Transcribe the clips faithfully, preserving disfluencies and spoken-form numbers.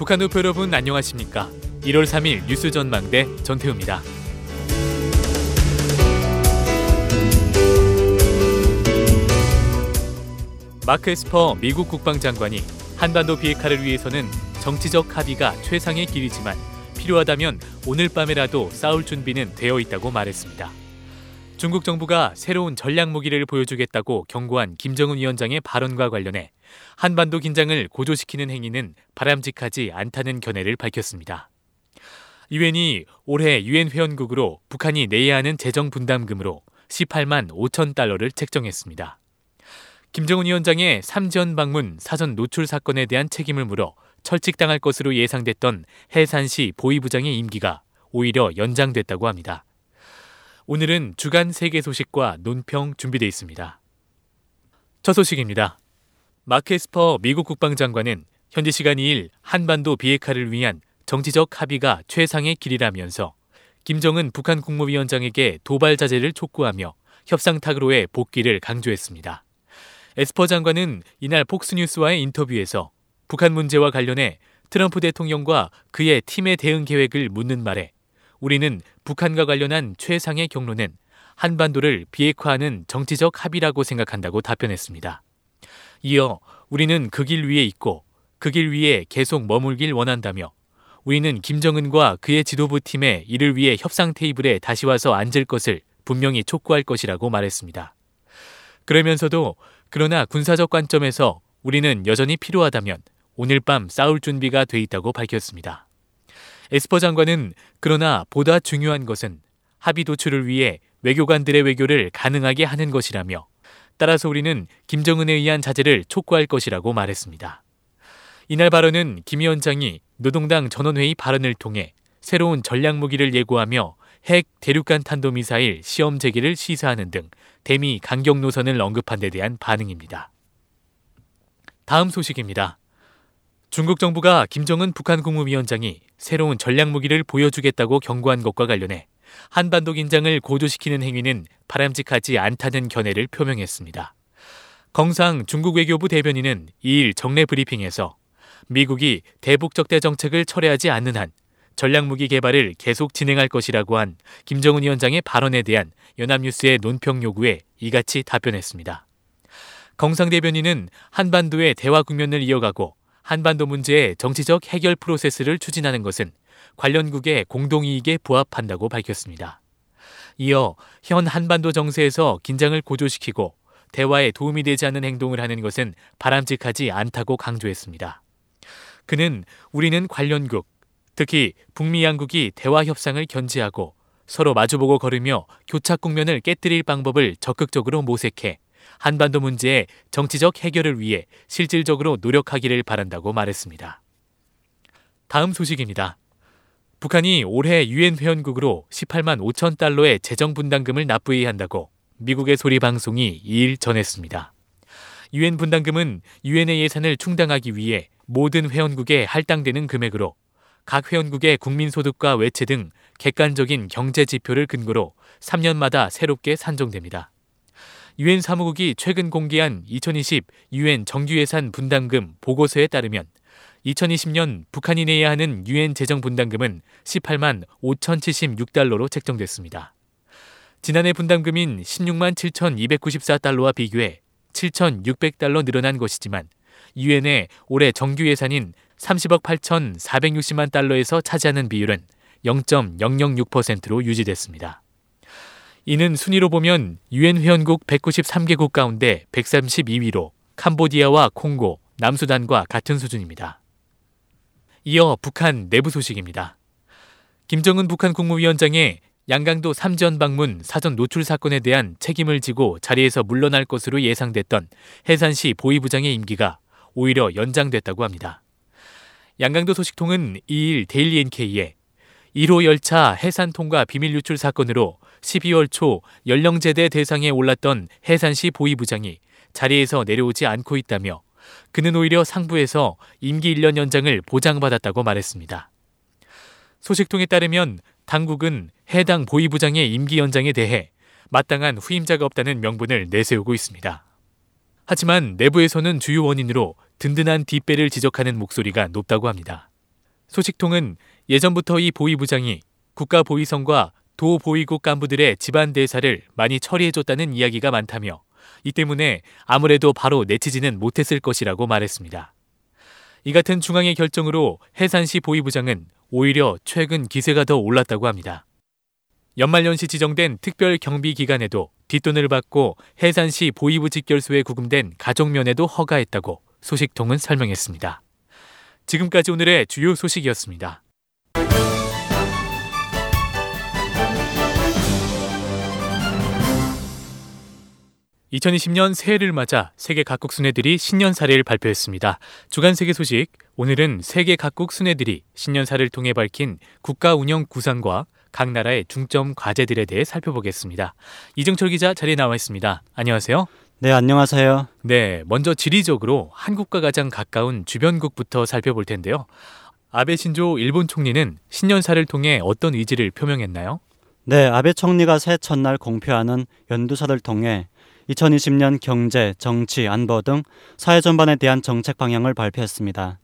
북한 우표 여러분 안녕하십니까? 일월 삼일 뉴스 전망대 전태우입니다. 마크 에스퍼 미국 국방장관이 한반도 비핵화를 위해서는 정치적 합의가 최상의 길이지만 필요하다면 오늘 밤에라도 싸울 준비는 되어 있다고 말했습니다. 중국 정부가 새로운 전략 무기를 보여주겠다고 경고한 김정은 위원장의 발언과 관련해 한반도 긴장을 고조시키는 행위는 바람직하지 않다는 견해를 밝혔습니다. 유엔이 올해 유엔 회원국으로 북한이 내야 하는 재정 분담금으로 십팔만 오천 달러를 책정했습니다. 김정은 위원장의 삼전 방문 사전 노출 사건에 대한 책임을 물어 철칙당할 것으로 예상됐던 해산시 보위부장의 임기가 오히려 연장됐다고 합니다. 오늘은 주간 세계 소식과 논평 준비되어 있습니다. 첫 소식입니다. 마크 에스퍼 미국 국방장관은 현지 시간 이일 한반도 비핵화를 위한 정치적 합의가 최상의 길이라면서 김정은 북한 국무위원장에게 도발 자제를 촉구하며 협상 탁으로의 복귀를 강조했습니다. 에스퍼 장관은 이날 폭스뉴스와의 인터뷰에서 북한 문제와 관련해 트럼프 대통령과 그의 팀의 대응 계획을 묻는 말에 우리는 북한과 관련한 최상의 경로는 한반도를 비핵화하는 정치적 합의라고 생각한다고 답변했습니다. 이어 우리는 그 길 위에 있고 그 길 위에 계속 머물길 원한다며 우리는 김정은과 그의 지도부 팀에 이를 위해 협상 테이블에 다시 와서 앉을 것을 분명히 촉구할 것이라고 말했습니다. 그러면서도 그러나 군사적 관점에서 우리는 여전히 필요하다면 오늘 밤 싸울 준비가 돼 있다고 밝혔습니다. 에스퍼 장관은 그러나 보다 중요한 것은 합의 도출을 위해 외교관들의 외교를 가능하게 하는 것이라며 따라서 우리는 김정은에 의한 자제를 촉구할 것이라고 말했습니다. 이날 발언은 김 위원장이 노동당 전원회의 발언을 통해 새로운 전략무기를 예고하며 핵 대륙간 탄도미사일 시험 재개를 시사하는 등 대미 강경 노선을 언급한 데 대한 반응입니다. 다음 소식입니다. 중국 정부가 김정은 북한 국무위원장이 새로운 전략무기를 보여주겠다고 경고한 것과 관련해 한반도 긴장을 고조시키는 행위는 바람직하지 않다는 견해를 표명했습니다. 경상 중국 외교부 대변인은 이일 정례 브리핑에서 미국이 대북적대 정책을 철회하지 않는 한 전략무기 개발을 계속 진행할 것이라고 한 김정은 위원장의 발언에 대한 연합뉴스의 논평 요구에 이같이 답변했습니다. 경상 대변인은 한반도의 대화 국면을 이어가고 한반도 문제의 정치적 해결 프로세스를 추진하는 것은 관련국의 공동이익에 부합한다고 밝혔습니다. 이어 현 한반도 정세에서 긴장을 고조시키고 대화에 도움이 되지 않는 행동을 하는 것은 바람직하지 않다고 강조했습니다. 그는 우리는 관련국, 특히 북미 양국이 대화 협상을 견지하고 서로 마주보고 걸으며 교착 국면을 깨뜨릴 방법을 적극적으로 모색해 한반도 문제의 정치적 해결을 위해 실질적으로 노력하기를 바란다고 말했습니다. 다음 소식입니다. 북한이 올해 유엔 회원국으로 십팔만 오천 달러의 재정 분담금을 납부해야 한다고 미국의 소리 방송이 이일 전했습니다. 유엔 분담금은 유엔의 예산을 충당하기 위해 모든 회원국에 할당되는 금액으로 각 회원국의 국민소득과 외채 등 객관적인 경제 지표를 근거로 삼 년마다 새롭게 산정됩니다. 유엔 사무국이 최근 공개한 이천이십 유엔 정규예산 분담금 보고서에 따르면 이천이십 년 북한이 내야 하는 유엔 재정 분담금은 십팔만 오천칠십육 달러로 책정됐습니다. 지난해 분담금인 십육만 칠천이백구십사 달러와 비교해 칠천육백 달러 늘어난 것이지만 유엔의 올해 정규 예산인 삼십억 팔천사백육십만 달러에서 차지하는 비율은 영 점 영영육 퍼센트로 유지됐습니다. 이는 순위로 보면 유엔 회원국 백구십삼 개국 가운데 백삼십이 위로 캄보디아와 콩고, 남수단과 같은 수준입니다. 이어 북한 내부 소식입니다. 김정은 북한 국무위원장의 양강도 삼전 방문 사전 노출 사건에 대한 책임을 지고 자리에서 물러날 것으로 예상됐던 해산시 보위부장의 임기가 오히려 연장됐다고 합니다. 양강도 소식통은 이일 데일리 엔케이에 일 호 열차 해산 통과 비밀 유출 사건으로 십이월 초 연령제대 대상에 올랐던 해산시 보위부장이 자리에서 내려오지 않고 있다며 그는 오히려 상부에서 임기 일 년 연장을 보장받았다고 말했습니다. 소식통에 따르면 당국은 해당 보위부장의 임기 연장에 대해 마땅한 후임자가 없다는 명분을 내세우고 있습니다. 하지만 내부에서는 주요 원인으로 든든한 뒷배를 지적하는 목소리가 높다고 합니다. 소식통은 예전부터 이 보위부장이 국가보위성과 도보위국 간부들의 집안 대사를 많이 처리해줬다는 이야기가 많다며 이 때문에 아무래도 바로 내치지는 못했을 것이라고 말했습니다. 이 같은 중앙의 결정으로 해산시 보위부장은 오히려 최근 기세가 더 올랐다고 합니다. 연말연시 지정된 특별경비기간에도 뒷돈을 받고 해산시 보위부 직결소에 구금된 가족면회도 허가했다고 소식통은 설명했습니다. 지금까지 오늘의 주요 소식이었습니다. 이천이십 년 새해를 맞아 세계 각국 순회들이 신년사례를 발표했습니다. 주간 세계 소식, 오늘은 세계 각국 순회들이 신년사를 통해 밝힌 국가 운영 구상과 각 나라의 중점 과제들에 대해 살펴보겠습니다. 이정철 기자 자리에 나와 있습니다. 안녕하세요. 네, 안녕하세요. 네, 먼저 지리적으로 한국과 가장 가까운 주변국부터 살펴볼 텐데요. 아베 신조 일본 총리는 신년사를 통해 어떤 의지를 표명했나요? 네, 아베 총리가 새해 첫날 공표하는 연두사를 통해 이천이십 년 경제, 정치, 안보 등 사회 전반에 대한 정책 방향을 발표했습니다.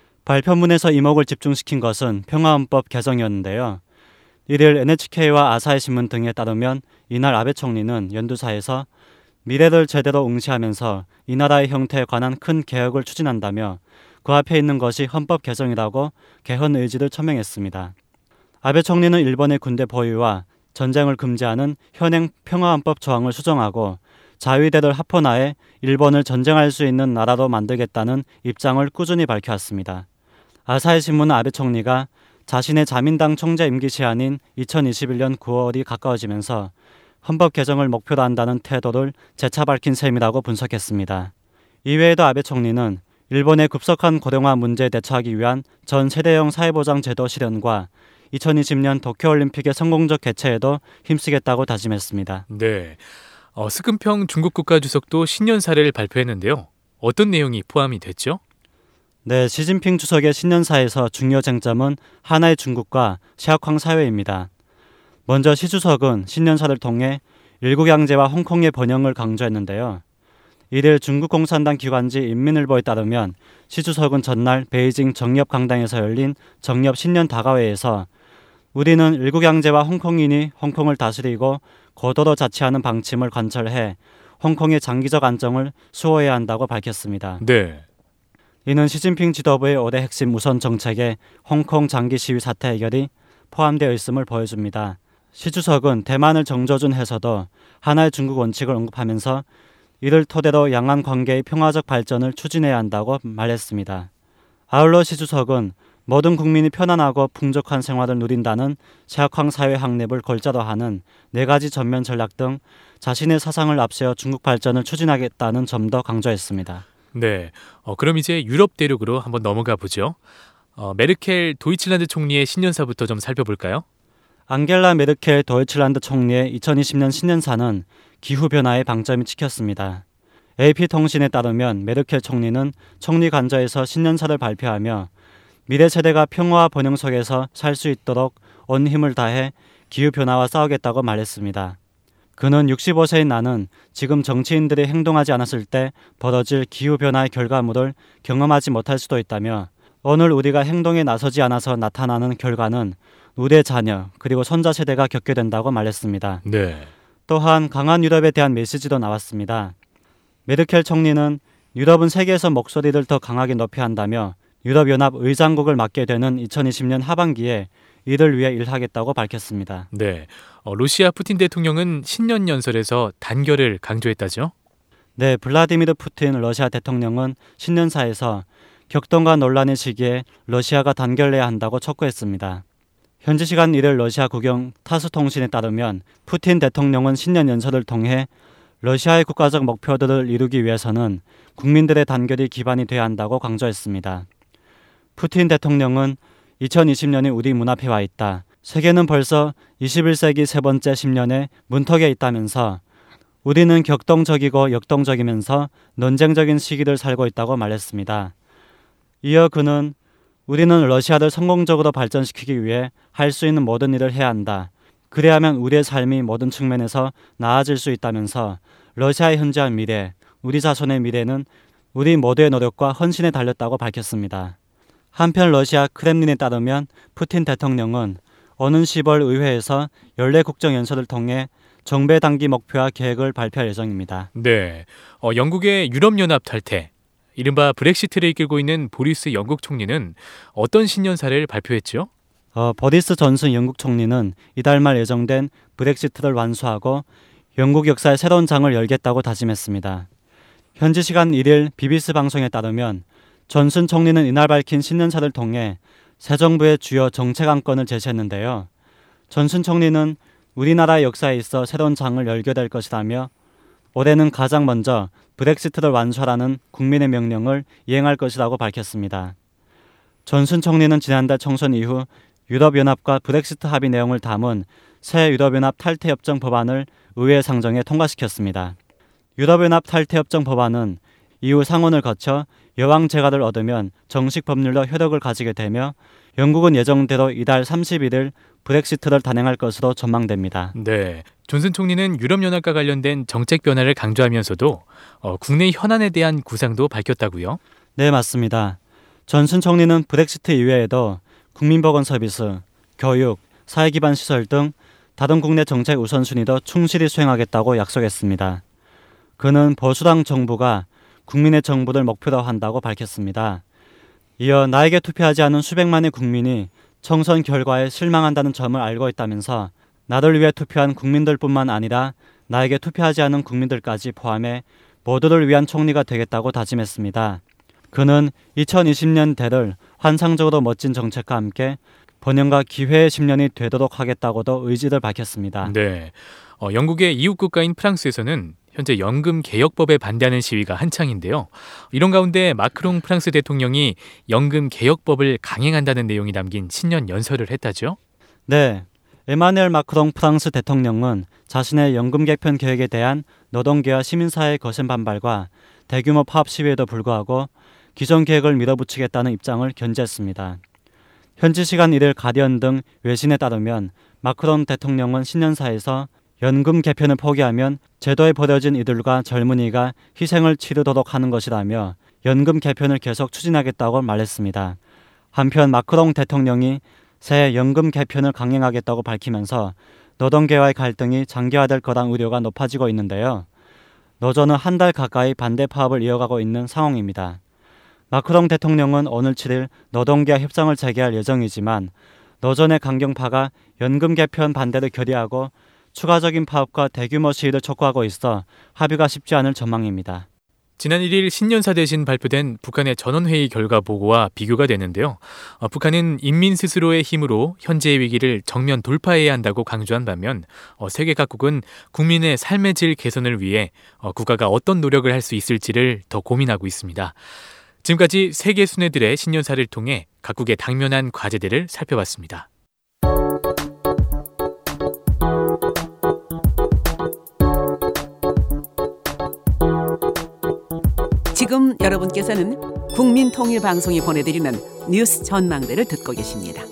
발표문에서 이목을 집중시킨 것은 평화헌법 개정이었는데요. 이를 엔에이치케이와 아사히 신문 등에 따르면 이날 아베 총리는 연두사에서 미래를 제대로 응시하면서 이 나라의 형태에 관한 큰 개혁을 추진한다며 그 앞에 있는 것이 헌법 개정이라고 개헌 의지를 천명했습니다. 아베 총리는 일본의 군대 보유와 전쟁을 금지하는 현행 평화헌법 조항을 수정하고 자위대를 합헌하에 일본을 전쟁할 수 있는 나라로 만들겠다는 입장을 꾸준히 밝혀왔습니다. 아사히 신문은 아베 총리가 자신의 자민당 총재 임기 시한인 이천이십일 년 구월이 가까워지면서 헌법 개정을 목표로 한다는 태도를 재차 밝힌 셈이라고 분석했습니다. 이외에도 아베 총리는 일본의 급속한 고령화 문제에 대처하기 위한 전 세대형 사회보장 제도 실현과 이천이십 년 도쿄올림픽의 성공적 개최에도 힘쓰겠다고 다짐했습니다. 네, 어, 스근평 중국 국가주석도 신년사례를 발표했는데요. 어떤 내용이 포함이 됐죠? 네, 시진핑 주석의 신년사에서 중요 쟁점은 하나의 중국과 샤오캉 사회입니다. 먼저 시 주석은 신년사를 통해 일국양제와 홍콩의 번영을 강조했는데요. 이를 중국 공산당 기관지 인민일보에 따르면 시 주석은 전날 베이징 정렵강당에서 열린 정렵 신년 다가회에서 우리는 일국양제와 홍콩인이 홍콩을 다스리고 고도로 자치하는 방침을 관철해 홍콩의 장기적 안정을 수호해야 한다고 밝혔습니다. 네. 이는 시진핑 지도부의 올해 핵심 우선 정책에 홍콩 장기 시위 사태 해결이 포함되어 있음을 보여줍니다. 시 주석은 대만을 정조준 해서도 하나의 중국 원칙을 언급하면서 이를 토대로 양안 관계의 평화적 발전을 추진해야 한다고 말했습니다. 아울러 시 주석은 모든 국민이 편안하고 풍족한 생활을 누린다는 샤오캉 사회 확립을 골자로 하는 네 가지 전면 전략 등 자신의 사상을 앞세워 중국 발전을 추진하겠다는 점도 강조했습니다. 네, 어, 그럼 이제 유럽 대륙으로 한번 넘어가 보죠. 어, 메르켈 도이칠란드 총리의 신년사부터 좀 살펴볼까요? 앙겔라 메르켈 도이칠란드 총리의 이천이십 년 신년사는 기후변화에 방점이 찍혔습니다. 에이피통신에 따르면 메르켈 총리는 총리 관저에서 신년사를 발표하며 미래 세대가 평화와 번영 속에서 살 수 있도록 온 힘을 다해 기후변화와 싸우겠다고 말했습니다. 그는 육십오 세인 나는 지금 정치인들이 행동하지 않았을 때 벌어질 기후변화의 결과물을 경험하지 못할 수도 있다며 오늘 우리가 행동에 나서지 않아서 나타나는 결과는 우리의 자녀 그리고 손자 세대가 겪게 된다고 말했습니다. 네. 또한 강한 유럽에 대한 메시지도 나왔습니다. 메르켈 총리는 유럽은 세계에서 목소리를 더 강하게 높여야 한다며 유럽연합 의장국을 맡게 되는 이천이십 년 하반기에 이를 위해 일하겠다고 밝혔습니다. 네, 어, 러시아 푸틴 대통령은 신년 연설에서 단결을 강조했다죠? 네, 블라디미르 푸틴 러시아 대통령은 신년사에서 격동과 논란의 시기에 러시아가 단결해야 한다고 촉구했습니다. 현지 시간 일 일 러시아 국영 타스 통신에 따르면 푸틴 대통령은 신년 연설을 통해 러시아의 국가적 목표들을 이루기 위해서는 국민들의 단결이 기반이 돼야 한다고 강조했습니다. 푸틴 대통령은 이천이십 년이 우리 문 앞에 와 있다. 세계는 벌써 이십일 세기 세 번째 십 년에 문턱에 있다면서 우리는 격동적이고 역동적이면서 논쟁적인 시기를 살고 있다고 말했습니다. 이어 그는 우리는 러시아를 성공적으로 발전시키기 위해 할 수 있는 모든 일을 해야 한다. 그래야만 우리의 삶이 모든 측면에서 나아질 수 있다면서 러시아의 현재와 미래, 우리 자손의 미래는 우리 모두의 노력과 헌신에 달렸다고 밝혔습니다. 한편 러시아 크렘린에 따르면 푸틴 대통령은 오는 시월 의회에서 연례 국정연설을 통해 정배 단기 목표와 계획을 발표할 예정입니다. 네, 어, 영국의 유럽연합 탈퇴, 이른바 브렉시트를 이끌고 있는 보리스 영국 총리는 어떤 신년사를 발표했죠? 어, 버리스 존슨 영국 총리는 이달 말 예정된 브렉시트를 완수하고 영국 역사의 새로운 장을 열겠다고 다짐했습니다. 현지 시간 일 일 비비씨 방송에 따르면 존슨 총리는 이날 밝힌 신년사를 통해 새 정부의 주요 정책 안건을 제시했는데요. 존슨 총리는 우리나라의 역사에 있어 새로운 장을 열게 될 것이라며 올해는 가장 먼저 브렉시트를 완수하라는 국민의 명령을 이행할 것이라고 밝혔습니다. 존슨 총리는 지난달 총선 이후 유럽연합과 브렉시트 합의 내용을 담은 새 유럽연합 탈퇴협정 법안을 의회 상정에 통과시켰습니다. 유럽연합 탈퇴협정 법안은 이후 상원을 거쳐 여왕 재가를 얻으면 정식 법률로 효력을 가지게 되며 영국은 예정대로 이달 삼십일 일 브렉시트를 단행할 것으로 전망됩니다. 네, 존슨 총리는 유럽연합과 관련된 정책 변화를 강조하면서도 어, 국내 현안에 대한 구상도 밝혔다고요? 네, 맞습니다. 존슨 총리는 브렉시트 이외에도 국민보건 서비스, 교육, 사회기반 시설 등 다른 국내 정책 우선순위도 충실히 수행하겠다고 약속했습니다. 그는 보수당 정부가 국민의 정부를 목표로 한다고 밝혔습니다. 이어 나에게 투표하지 않은 수백만의 국민이 총선 결과에 실망한다는 점을 알고 있다면서 나를 위해 투표한 국민들뿐만 아니라 나에게 투표하지 않은 국민들까지 포함해 모두를 위한 총리가 되겠다고 다짐했습니다. 그는 이천이십 년대를 환상적으로 멋진 정책과 함께 번영과 기회의 십 년이 되도록 하겠다고도 의지를 밝혔습니다. 네, 어, 영국의 이웃 국가인 프랑스에서는 현재 연금 개혁법에 반대하는 시위가 한창인데요. 이런 가운데 마크롱 프랑스 대통령이 연금 개혁법을 강행한다는 내용이 담긴 신년 연설을 했다죠? 네, 에마누엘 마크롱 프랑스 대통령은 자신의 연금 개편 계획에 대한 노동계와 시민사회의 거센 반발과 대규모 파업 시위에도 불구하고 기존 계획을 밀어붙이겠다는 입장을 견지했습니다. 현지 시간 일 일 가디언 등 외신에 따르면 마크롱 대통령은 신년사에서 연금 개편을 포기하면 제도에 버려진 이들과 젊은이가 희생을 치르도록 하는 것이라며 연금 개편을 계속 추진하겠다고 말했습니다. 한편 마크롱 대통령이 새 연금 개편을 강행하겠다고 밝히면서 노동계와의 갈등이 장기화될 거란 우려가 높아지고 있는데요. 노조는 한 달 가까이 반대 파업을 이어가고 있는 상황입니다. 마크롱 대통령은 오늘 칠 일 노동계와 협상을 재개할 예정이지만 노조 내 강경파가 연금 개편 반대를 결의하고 추가적인 파업과 대규모 시위를 촉구하고 있어 합의가 쉽지 않을 전망입니다. 지난 일 일 신년사 대신 발표된 북한의 전원회의 결과 보고와 비교가 되는데요. 어, 북한은 인민 스스로의 힘으로 현재의 위기를 정면 돌파해야 한다고 강조한 반면 어, 세계 각국은 국민의 삶의 질 개선을 위해 어, 국가가 어떤 노력을 할 수 있을지를 더 고민하고 있습니다. 지금까지 세계 순회들의 신년사를 통해 각국의 당면한 과제들을 살펴봤습니다. 지금 여러분께서는 국민통일방송이 보내드리는 뉴스 전망대를 듣고 계십니다.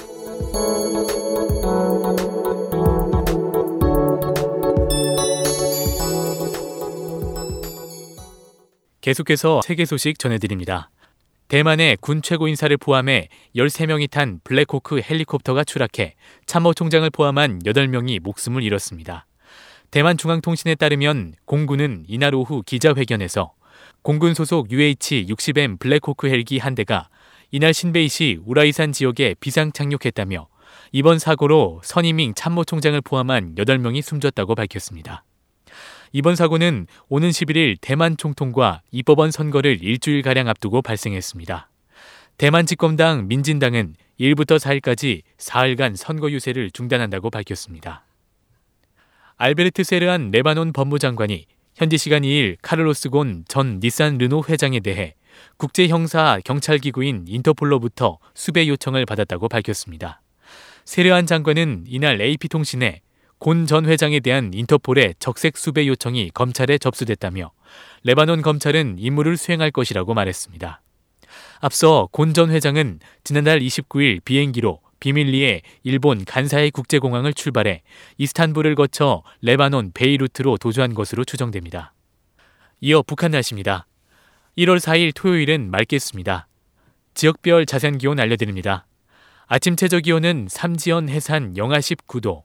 계속해서 세계 소식 전해드립니다. 대만의 군 최고 인사를 포함해 열세 명이 탄 블랙호크 헬리콥터가 추락해 참모총장을 포함한 여덟 명이 목숨을 잃었습니다. 대만 중앙통신에 따르면 공군은 이날 오후 기자회견에서 공군 소속 유에이치 육십 엠 블랙호크 헬기 한 대가 이날 신베이시 우라이산 지역에 비상 착륙했다며 이번 사고로 선이밍 참모총장을 포함한 여덟 명이 숨졌다고 밝혔습니다. 이번 사고는 오는 십일 일 대만 총통과 입법원 선거를 일주일가량 앞두고 발생했습니다. 대만 집권당 민진당은 일 일부터 사 일까지 사흘간 선거 유세를 중단한다고 밝혔습니다. 알베르트 세르안 레바논 법무장관이 현지 시간 이 일 카를로스 곤 전 닛산 르노 회장에 대해 국제형사 경찰기구인 인터폴로부터 수배 요청을 받았다고 밝혔습니다. 세르안 장관은 이날 에이피통신에 곤 전 회장에 대한 인터폴의 적색 수배 요청이 검찰에 접수됐다며 레바논 검찰은 임무를 수행할 것이라고 말했습니다. 앞서 곤 전 회장은 지난달 이십구 일 비행기로 비밀리에 일본 간사이 국제공항을 출발해 이스탄불을 거쳐 레바논 베이루트로 도주한 것으로 추정됩니다. 이어 북한 날씨입니다. 일월 사 일 토요일은 맑겠습니다. 지역별 자세한 기온 알려드립니다. 아침 최저 기온은 삼지연 해산 영하 십구 도,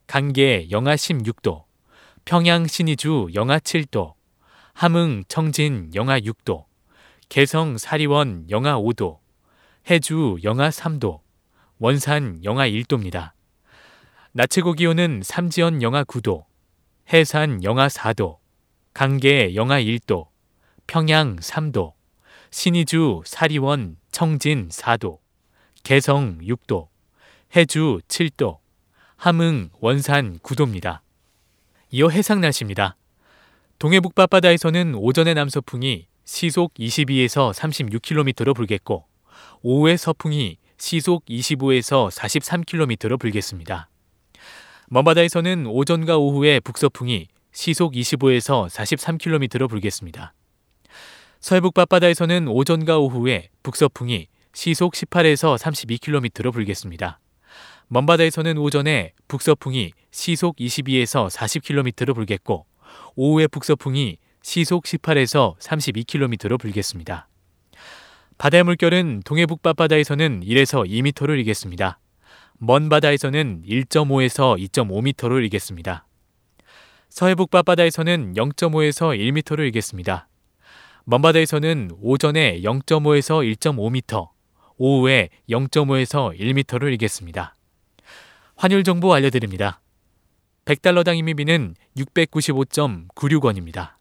강계 영하 십육 도, 평양 신의주 영하 칠 도, 함흥 청진 영하 육 도, 개성 사리원 영하 오 도, 해주 영하 삼 도, 원산 영하 일 도입니다. 낮 최고 기온은 삼지연 영하 구 도, 해산 영하 사 도, 강계 영하 일 도, 평양 삼 도, 신의주 사리원 청진 사 도, 개성 육 도, 해주 칠 도, 함흥 원산 구 도입니다. 이어 해상 날씨입니다. 동해북 밤바다에서는 오전에 남서풍이 시속 이십이에서 삼십육 킬로미터로 불겠고 오후에 서풍이 시속 이십오에서 사십삼 킬로미터로 불겠습니다. 먼바다에서는 오전과 오후에 북서풍이 시속 이십오에서 사십삼 킬로미터로 불겠습니다. 서해북 밤바다에서는 오전과 오후에 북서풍이 시속 십팔에서 삼십이 킬로미터로 불겠습니다. 먼바다에서는 오전에 북서풍이 시속 이십이에서 사십 킬로미터로 불겠고 오후에 북서풍이 시속 십팔에서 삼십이 킬로미터로 불겠습니다. 바다의 물결은 동해북 밤바다에서는 일에서 이 미터를 일겠습니다. 먼 바다에서는 일 점 오에서 이 점 오 미터를 일겠습니다. 서해북 밤바다에서는 영 점 오에서 일 미터를 일겠습니다. 먼 바다에서는 오전에 영 점 오에서 일 점 오 미터, 오후에 영 점 오에서 일 미터를 일겠습니다. 환율 정보 알려드립니다. 백 달러당 인민비는 육백구십오 점 구육 원입니다.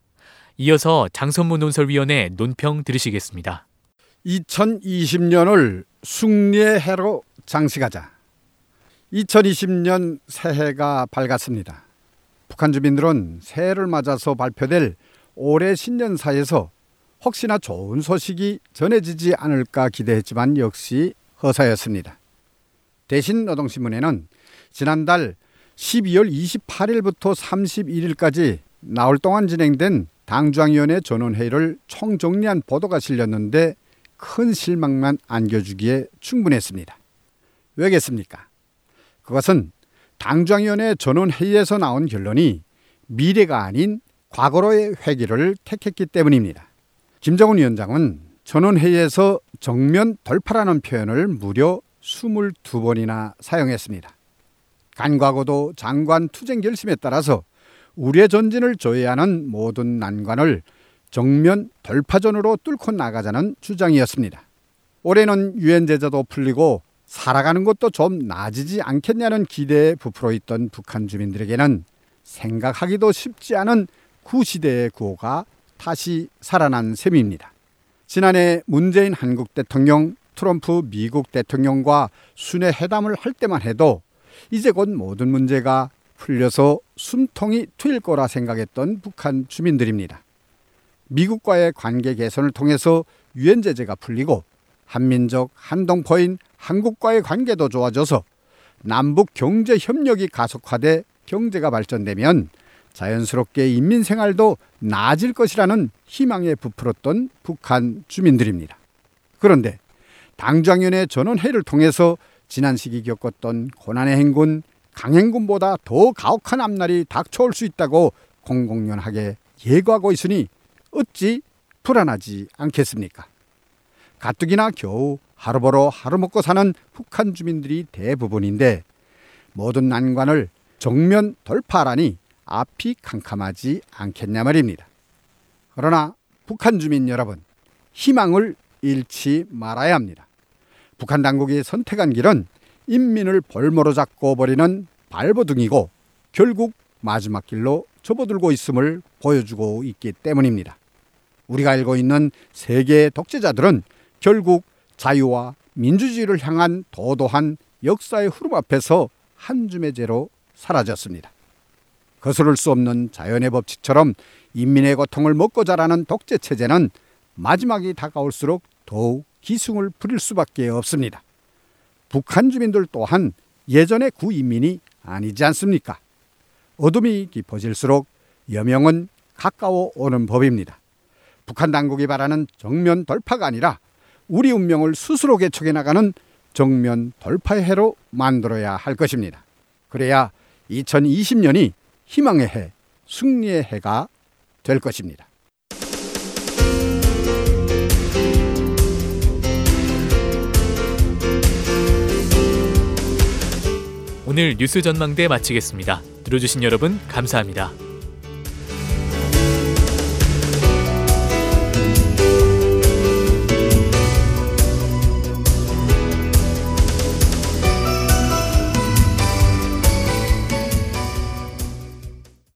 이어서 장선무 논설위원회 논평 들으시겠습니다. 이천이십 년을 승리의 해로 장식하자. 이천이십 년 새해가 밝았습니다. 북한 주민들은 새해를 맞아서 발표될 올해 신년사에서 혹시나 좋은 소식이 전해지지 않을까 기대했지만 역시 허사였습니다. 대신 노동신문에는 지난달 십이월 이십팔일부터 삼십일일까지 나흘 동안 진행된 당중앙위원회 전원회의를 총정리한 보도가 실렸는데 큰 실망만 안겨주기에 충분했습니다. 왜겠습니까? 그것은 당중앙위원회 전원회의에서 나온 결론이 미래가 아닌 과거로의 회귀를 택했기 때문입니다. 김정은 위원장은 전원회의에서 정면 돌파라는 표현을 무려 이십이 번이나 사용했습니다. 간과고도 장관 투쟁 결심에 따라서 우리의 전진을 조회하는 모든 난관을 정면 돌파전으로 뚫고 나가자는 주장이었습니다. 올해는 유엔 제재도 풀리고 살아가는 것도 좀 나아지지 않겠냐는 기대에 부풀어 있던 북한 주민들에게는 생각하기도 쉽지 않은 구시대의 구호가 다시 살아난 셈입니다. 지난해 문재인 한국 대통령, 트럼프 미국 대통령과 순회 회담을 할 때만 해도 이제 곧 모든 문제가 풀려서 숨통이 트일 거라 생각했던 북한 주민들입니다. 미국과의 관계 개선을 통해서 유엔 제재가 풀리고 한민족 한동포인 한국과의 관계도 좋아져서 남북 경제 협력이 가속화돼 경제가 발전되면 자연스럽게 인민생활도 나아질 것이라는 희망에 부풀었던 북한 주민들입니다. 그런데 당중앙위원회 전원회의를 통해서 지난 시기 겪었던 고난의 행군, 강행군보다 더 가혹한 앞날이 닥쳐올 수 있다고 공공연하게 예고하고 있으니 어찌 불안하지 않겠습니까? 가뜩이나 겨우 하루 벌어 하루 먹고 사는 북한 주민들이 대부분인데 모든 난관을 정면 돌파하라니 앞이 캄캄하지 않겠냐 말입니다. 그러나 북한 주민 여러분, 희망을 잃지 말아야 합니다. 북한 당국이 선택한 길은 인민을 볼모로 잡고 버리는 발버둥이고 결국 마지막 길로 접어들고 있음을 보여주고 있기 때문입니다. 우리가 알고 있는 세계의 독재자들은 결국 자유와 민주주의를 향한 도도한 역사의 흐름 앞에서 한 줌의 재로 사라졌습니다. 거스를 수 없는 자연의 법칙처럼 인민의 고통을 먹고 자라는 독재 체제는 마지막이 다가올수록 더욱 기승을 부릴 수밖에 없습니다. 북한 주민들 또한 예전의 구인민이 아니지 않습니까? 어둠이 깊어질수록 여명은 가까워 오는 법입니다. 북한 당국이 바라는 정면 돌파가 아니라 우리 운명을 스스로 개척해 나가는 정면 돌파의 해로 만들어야 할 것입니다. 그래야 이천이십 년이 희망의 해, 승리의 해가 될 것입니다. 오늘 뉴스 전망대 마치겠습니다. 들어주신 여러분 감사합니다.